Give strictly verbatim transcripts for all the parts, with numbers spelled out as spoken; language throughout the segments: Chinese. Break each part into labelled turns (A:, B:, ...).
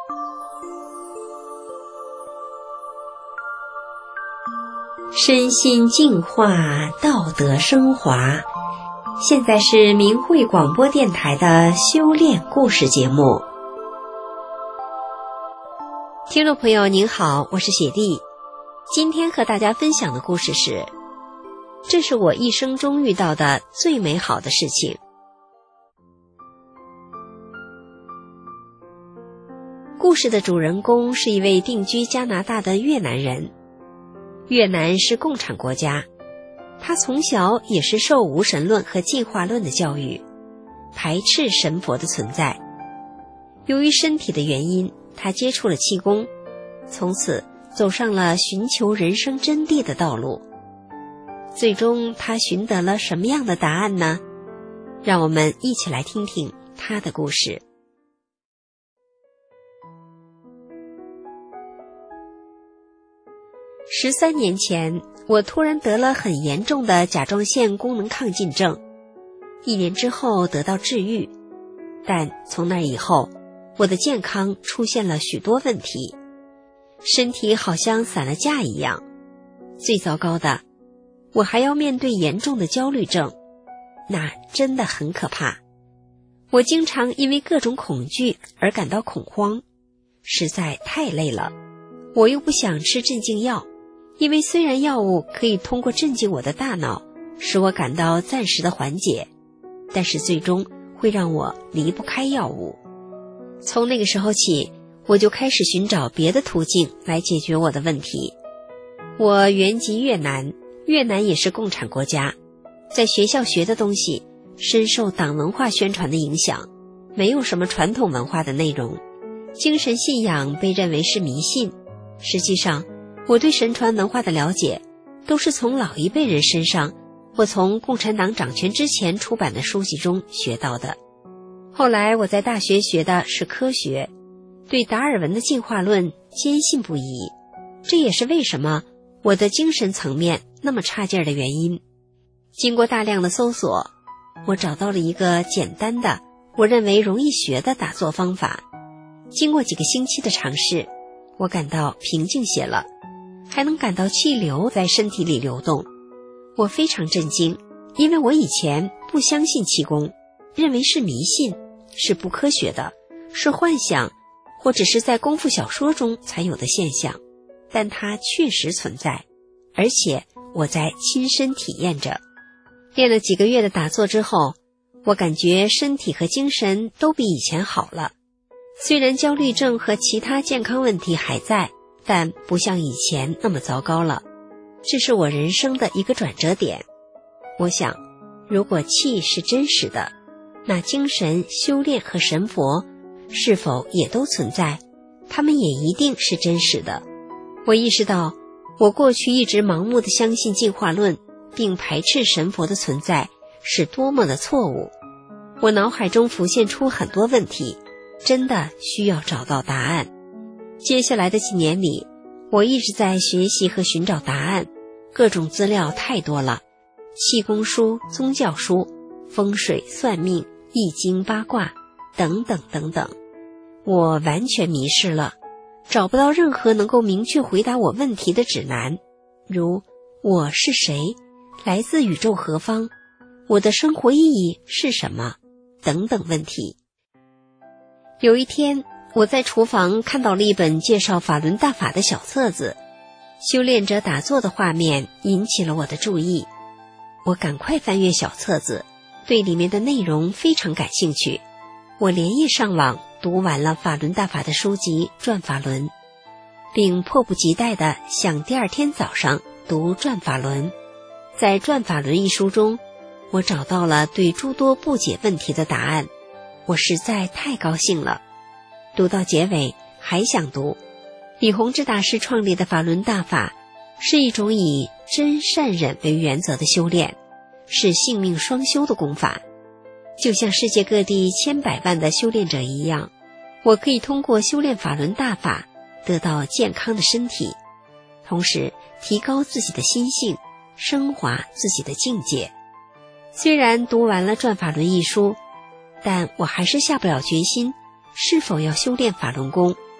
A: 身心净化，道德升华。现在是明慧广播电台的修炼故事节目。听众朋友您好，我是雪莉。今天和大家分享的故事是，这是我一生中遇到的最美好的事情。故事的主人公是一位定居加拿大的越南人。越南是共产国家，他从小也是受无神论和进化论的教育，排斥神佛的存在。由于身体的原因，他接触了气功，从此走上了寻求人生真谛的道路。最终他寻得了什么样的答案呢？让我们一起来听听他的故事。十三年前，我突然得了很严重的甲状腺功能亢进症，一年之后得到治愈，但从那以后，我的健康出现了许多问题，身体好像散了架一样。最糟糕的，我还要面对严重的焦虑症，那真的很可怕。我经常因为各种恐惧而感到恐慌，实在太累了。我又不想吃镇静药，因为虽然药物可以通过镇静我的大脑，使我感到暂时的缓解，但是最终会让我离不开药物。从那个时候起，我就开始寻找别的途径来解决我的问题。我原籍越南，越南也是共产国家，在学校学的东西深受党文化宣传的影响，没有什么传统文化的内容，精神信仰被认为是迷信。实际上，我对神传文化的了解都是从老一辈人身上或从共产党掌权之前出版的书籍中学到的。后来我在大学学的是科学，对达尔文的进化论坚信不疑，这也是为什么我的精神层面那么差劲儿的原因。经过大量的搜索，我找到了一个简单的，我认为容易学的打坐方法。经过几个星期的尝试，我感到平静些了，还能感到气流在身体里流动。我非常震惊，因为我以前不相信气功，认为是迷信，是不科学的，是幻想，或者是在功夫小说中才有的现象。但它确实存在，而且我在亲身体验着。练了几个月的打坐之后，我感觉身体和精神都比以前好了。虽然焦虑症和其他健康问题还在，但不像以前那么糟糕了。这是我人生的一个转折点。我想，如果气是真实的，那精神、修炼和神佛是否也都存在？他们也一定是真实的。我意识到，我过去一直盲目地相信进化论，并排斥神佛的存在，是多么的错误。我脑海中浮现出很多问题，真的需要找到答案。接下来的几年里，我一直在学习和寻找答案，各种资料太多了，气功书、宗教书、风水、算命、易经、八卦等等等等，我完全迷失了，找不到任何能够明确回答我问题的指南，如我是谁，来自宇宙何方，我的生活意义是什么等等问题。有一天，我在厨房看到了一本介绍法轮大法的小册子，修炼者打坐的画面引起了我的注意。我赶快翻阅小册子，对里面的内容非常感兴趣。我连夜上网读完了法轮大法的书籍《转法轮》，并迫不及待地想第二天早上读《转法轮》。在《转法轮》一书中，我找到了对诸多不解问题的答案，我实在太高兴了。读到结尾还想读。李洪志大师创立的法轮大法是一种以真善忍为原则的修炼，是性命双修的功法。就像世界各地千百万的修炼者一样，我可以通过修炼法轮大法得到健康的身体，同时提高自己的心性，升华自己的境界。虽然读完了《转法轮》一书，但我还是下不了决心是否要修炼法轮功。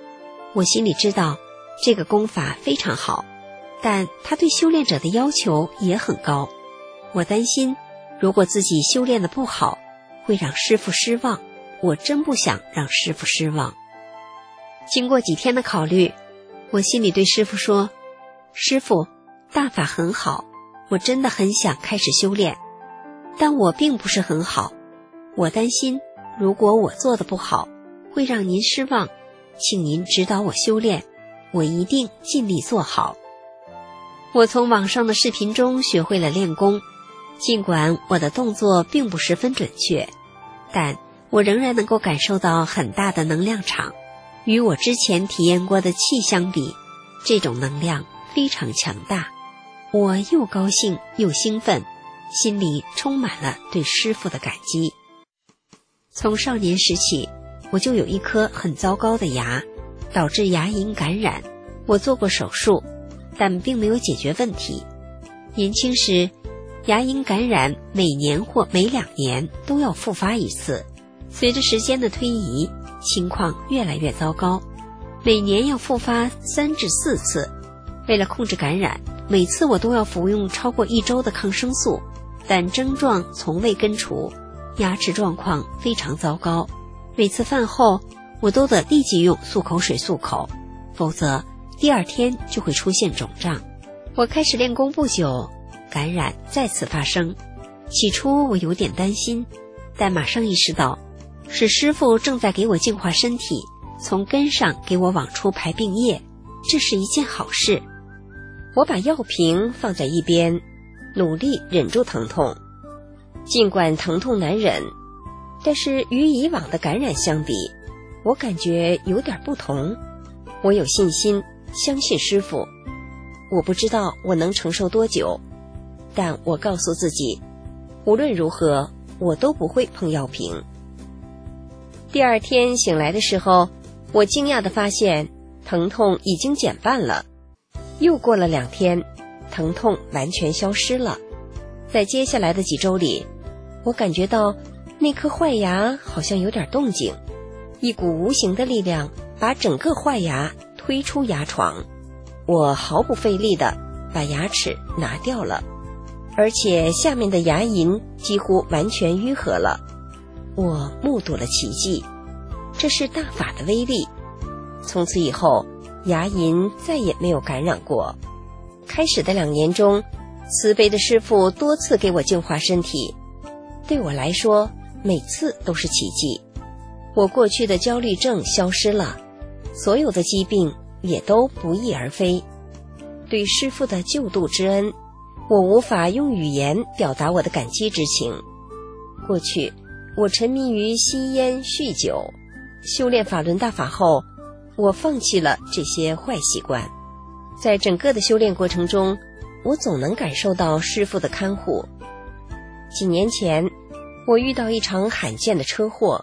A: 我心里知道这个功法非常好，但它对修炼者的要求也很高。我担心如果自己修炼得不好，会让师父失望，我真不想让师父失望。经过几天的考虑，我心里对师父说，师父，大法很好，我真的很想开始修炼，但我并不是很好，我担心如果我做得不好，会让您失望，请您指导我修炼，我一定尽力做好。我从网上的视频中学会了练功，尽管我的动作并不十分准确，但我仍然能够感受到很大的能量场，与我之前体验过的气相比，这种能量非常强大。我又高兴又兴奋，心里充满了对师父的感激。从少年时起，我就有一颗很糟糕的牙，导致牙龈感染，我做过手术，但并没有解决问题。年轻时，牙龈感染每年或每两年都要复发一次，随着时间的推移，情况越来越糟糕，每年要复发三至四次。为了控制感染，每次我都要服用超过一周的抗生素，但症状从未根除，牙齿状况非常糟糕。每次饭后，我都得立即用漱口水漱口，否则第二天就会出现肿胀。我开始练功不久，感染再次发生。起初我有点担心，但马上意识到是师父正在给我净化身体，从根上给我往出排病液，这是一件好事。我把药瓶放在一边，努力忍住疼痛。尽管疼痛难忍，但是与以往的感染相比，我感觉有点不同。我有信心，相信师父。我不知道我能承受多久，但我告诉自己，无论如何，我都不会碰药瓶。第二天醒来的时候，我惊讶地发现疼痛已经减半了。又过了两天，疼痛完全消失了。在接下来的几周里，我感觉到那颗坏牙好像有点动静，一股无形的力量把整个坏牙推出牙床。我毫不费力地把牙齿拿掉了，而且下面的牙龈几乎完全愈合了。我目睹了奇迹，这是大法的威力。从此以后，牙龈再也没有感染过。开始的两年中，慈悲的师父多次给我净化身体，对我来说，每次都是奇迹。我过去的焦虑症消失了，所有的疾病也都不翼而飞。对师父的救度之恩，我无法用语言表达我的感激之情。过去，我沉迷于吸烟、酗酒，修炼法轮大法后，我放弃了这些坏习惯。在整个的修炼过程中，我总能感受到师父的看护。几年前，我遇到一场罕见的车祸。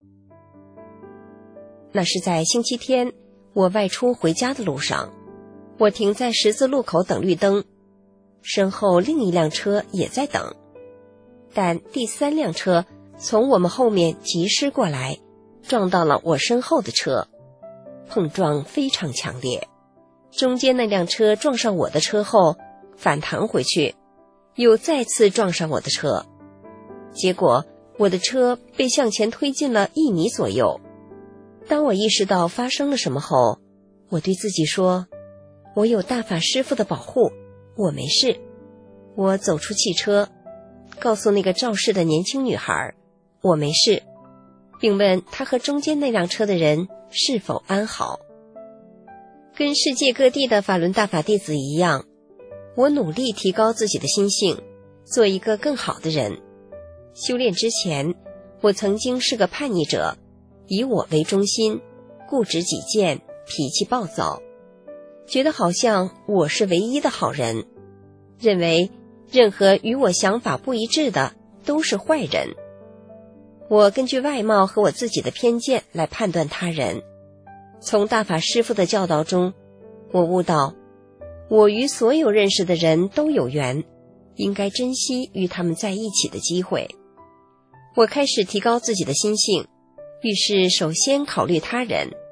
A: 那是在星期天，我外出回家的路上，我停在十字路口等绿灯，身后另一辆车也在等，但第三辆车从我们后面疾驶过来，撞到了我身后的车，碰撞非常强烈。中间那辆车撞上我的车后，反弹回去，又再次撞上我的车，结果我的车被向前推进了一米左右。当我意识到发生了什么后，我对自己说，我有大法师父的保护，我没事。我走出汽车，告诉那个肇事的年轻女孩，我没事，并问她和中间那辆车的人是否安好。跟世界各地的法轮大法弟子一样，我努力提高自己的心性，做一个更好的人。修炼之前，我曾经是个叛逆者，以我为中心，固执己见，脾气暴躁，觉得好像我是唯一的好人，认为任何与我想法不一致的都是坏人。我根据外貌和我自己的偏见来判断他人。从大法师父的教导中，我悟到，我与所有认识的人都有缘，应该珍惜与他们在一起的机会。我开始提高自己的心性，遇事首先考虑他人，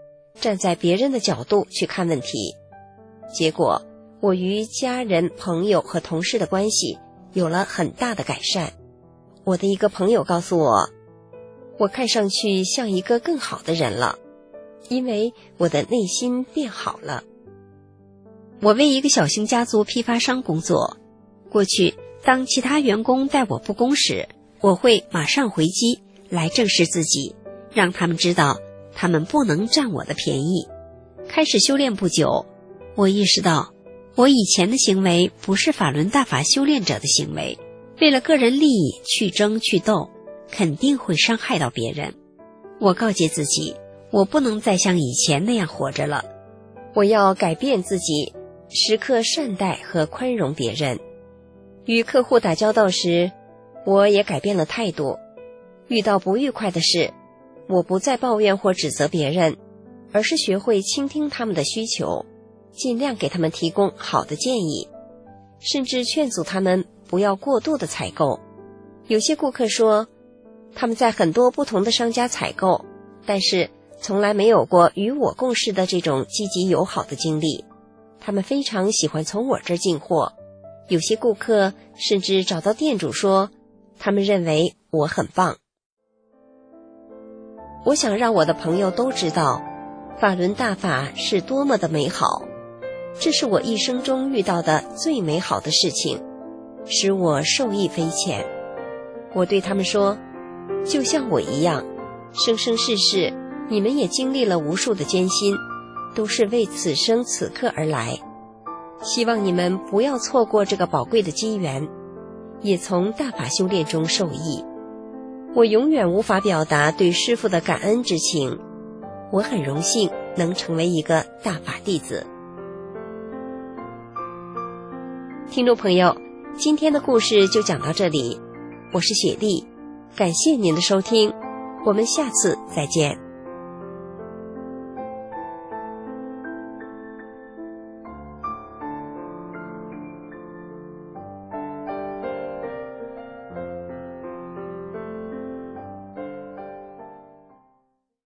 A: 站在别人的角度去看问题。结果，我与家人、朋友和同事的关系有了很大的改善。我的一个朋友告诉我，我看上去像一个更好的人了，因为我的内心变好了。我为一个小型家族批发商工作，过去当其他员工待我不公时，我会马上回击来正视自己，让他们知道他们不能占我的便宜。开始修炼不久，我意识到我以前的行为不是法轮大法修炼者的行为，为了个人利益去争去斗，肯定会伤害到别人。我告诫自己，我不能再像以前那样活着了，我要改变自己，时刻善待和宽容别人。与客户打交道时，我也改变了态度。遇到不愉快的事，我不再抱怨或指责别人，而是学会倾听他们的需求，尽量给他们提供好的建议，甚至劝阻他们不要过度的采购。有些顾客说，他们在很多不同的商家采购，但是从来没有过与我共事的这种积极友好的经历。他们非常喜欢从我这儿进货，有些顾客甚至找到店主说，他们认为我很棒。我想让我的朋友都知道，法轮大法是多么的美好，这是我一生中遇到的最美好的事情，使我受益匪浅。我对他们说，就像我一样，生生世世你们也经历了无数的艰辛，都是为此生此刻而来。希望你们不要错过这个宝贵的机缘，也从大法修炼中受益。我永远无法表达对师父的感恩之情，我很荣幸能成为一个大法弟子。听众朋友，今天的故事就讲到这里，我是雪莉，感谢您的收听，我们下次再见。